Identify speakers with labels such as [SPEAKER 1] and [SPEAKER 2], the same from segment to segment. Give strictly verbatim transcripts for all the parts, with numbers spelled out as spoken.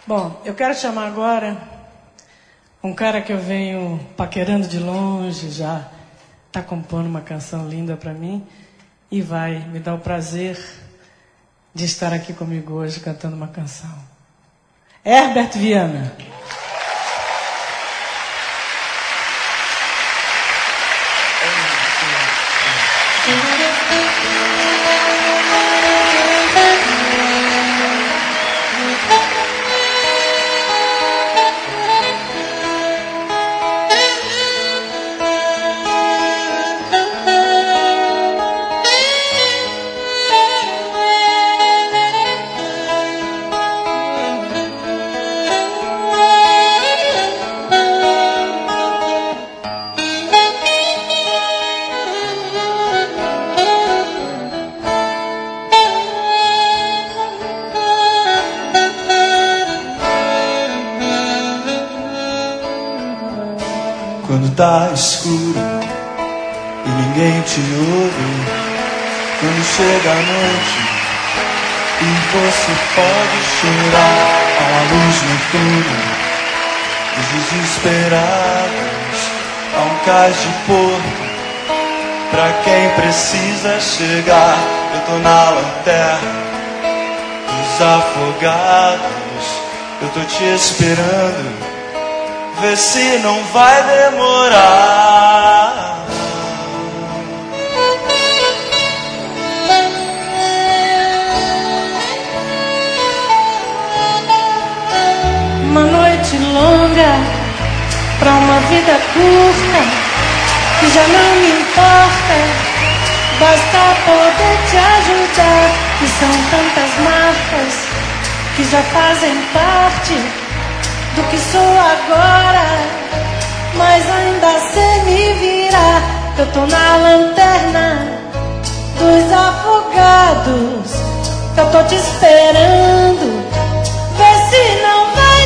[SPEAKER 1] Bom, eu quero chamar agora um cara que eu venho paquerando de longe, já está compondo uma canção linda para mim e vai me dar o prazer de estar aqui comigo hoje cantando uma canção. Herbert Viana.
[SPEAKER 2] Quando tá escuro e ninguém te ouve, quando chega a noite e você pode chorar a uma luz noturna dos desesperados, a um cais de porto pra quem precisa chegar. Eu tô na lanterna dos afogados, eu tô te esperando, vê se não vai demorar.
[SPEAKER 1] Uma noite longa pra uma vida curta, que já não me importa, basta poder te ajudar. E são tantas marcas que já fazem parte do que sou agora, mas ainda sei me virar. Eu tô na lanterna dos afogados, eu tô te esperando, vê se não vai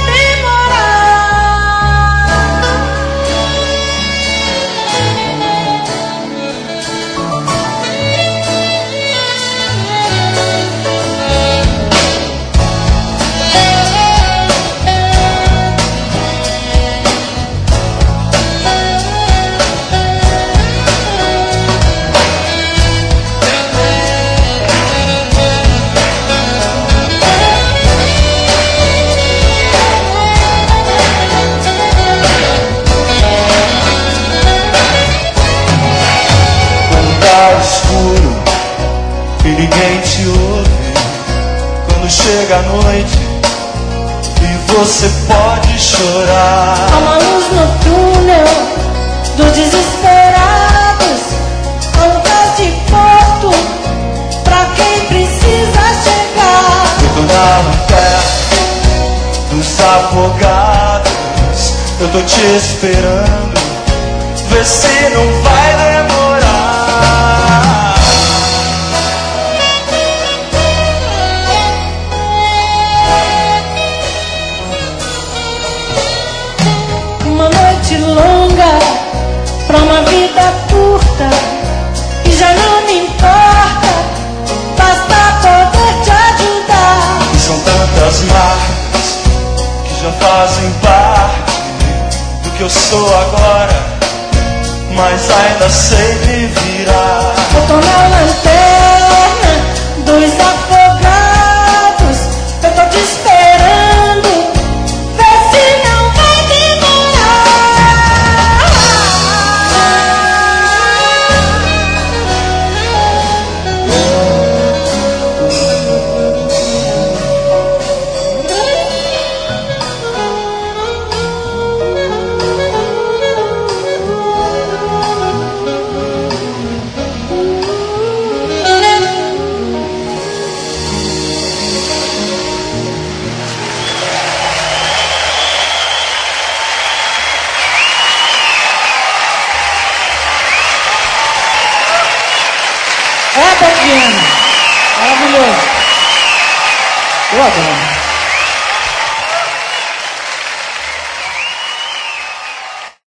[SPEAKER 2] escuro e ninguém te ouve, quando chega a noite e você pode chorar.
[SPEAKER 1] há uma luz no túnel dos desesperados, há um cais de porto pra quem precisa chegar.
[SPEAKER 2] Eu tô na lanterna dos afogados, eu tô te esperando, vê se não vai demorar.
[SPEAKER 1] Uma noite longa pra uma vida curta, e já não me importa, basta poder te ajudar.
[SPEAKER 2] E são tantas marcas que já fazem parte do que eu sou agora, mas ainda sei me virar.
[SPEAKER 1] Eu tô na lanterna dos afogados, eu tô te esperando, vê se não vai demorar. É, Tatiana, maravilhoso. Eu adoro.